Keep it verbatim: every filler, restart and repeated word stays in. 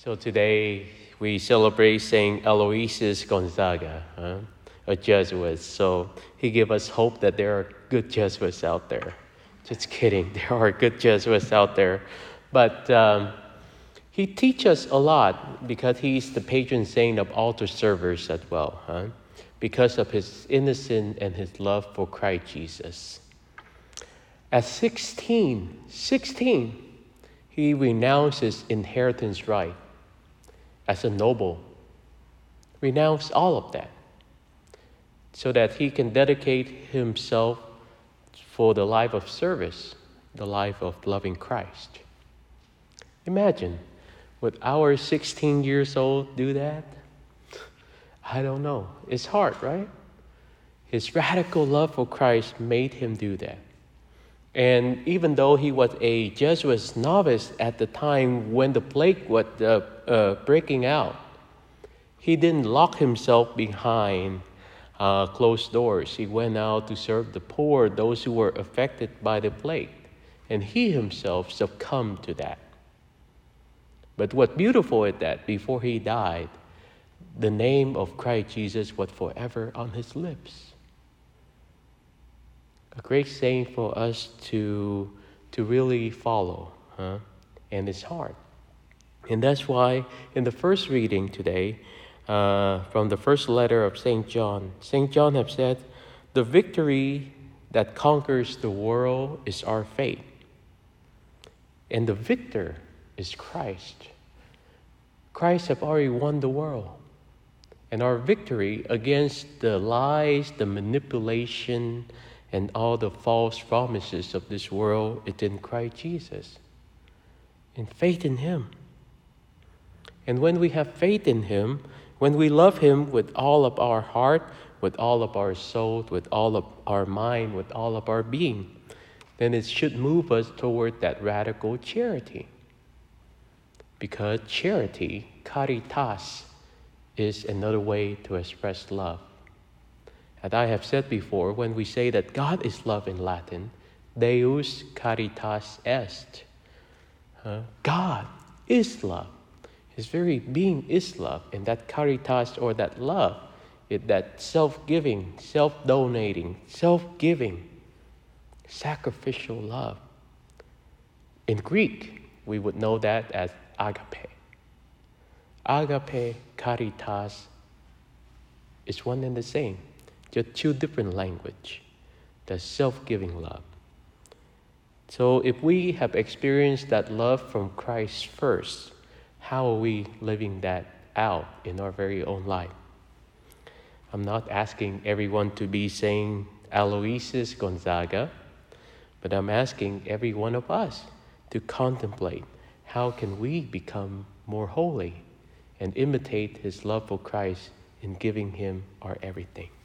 So today we celebrate Saint Aloysius Gonzaga, huh? A Jesuit. So he gave us hope that there are good Jesuits out there. Just kidding, there are good Jesuits out there. But um, he teaches us a lot because he's the patron saint of altar servers as well, huh? Because of his innocence and his love for Christ Jesus. At sixteen, sixteen, he renounced his inheritance right as a noble. Renounced all of that so that he can dedicate himself for the life of service, the life of loving Christ. Imagine, would our sixteen years old do that? I don't know. It's hard, right? His radical love for Christ made him do that. And even though he was a Jesuit novice at the time when the plague was uh, uh, breaking out, he didn't lock himself behind uh, closed doors. He went out to serve the poor, those who were affected by the plague. And he himself succumbed to that. But what's beautiful is that before he died, the name of Christ Jesus was forever on his lips. A great saying for us to, to really follow, huh? And it's hard. And that's why in the first reading today, uh, from the first letter of Saint John, Saint John have said, the victory that conquers the world is our faith. And the victor is Christ. Christ have already won the world. And our victory against the lies, the manipulation, and all the false promises of this world is in Christ Jesus. And faith in him. And when we have faith in him, when we love him with all of our heart, with all of our soul, with all of our mind, with all of our being, then it should move us toward that radical charity. Because charity, caritas, is another way to express love. As I have said before, when we say that God is love in Latin, Deus caritas est. Uh, God is love. His very being is love. And that caritas, or that love, is that self-giving, self-donating, self-giving, sacrificial love. In Greek, we would know that as agape. Agape, caritas is one and the same. Just two different languages. The self-giving love. So if we have experienced that love from Christ first, how are we living that out in our very own life? I'm not asking everyone to be Saint Aloysius Gonzaga, but I'm asking every one of us to contemplate how can we become more holy and imitate his love for Christ in giving him our everything.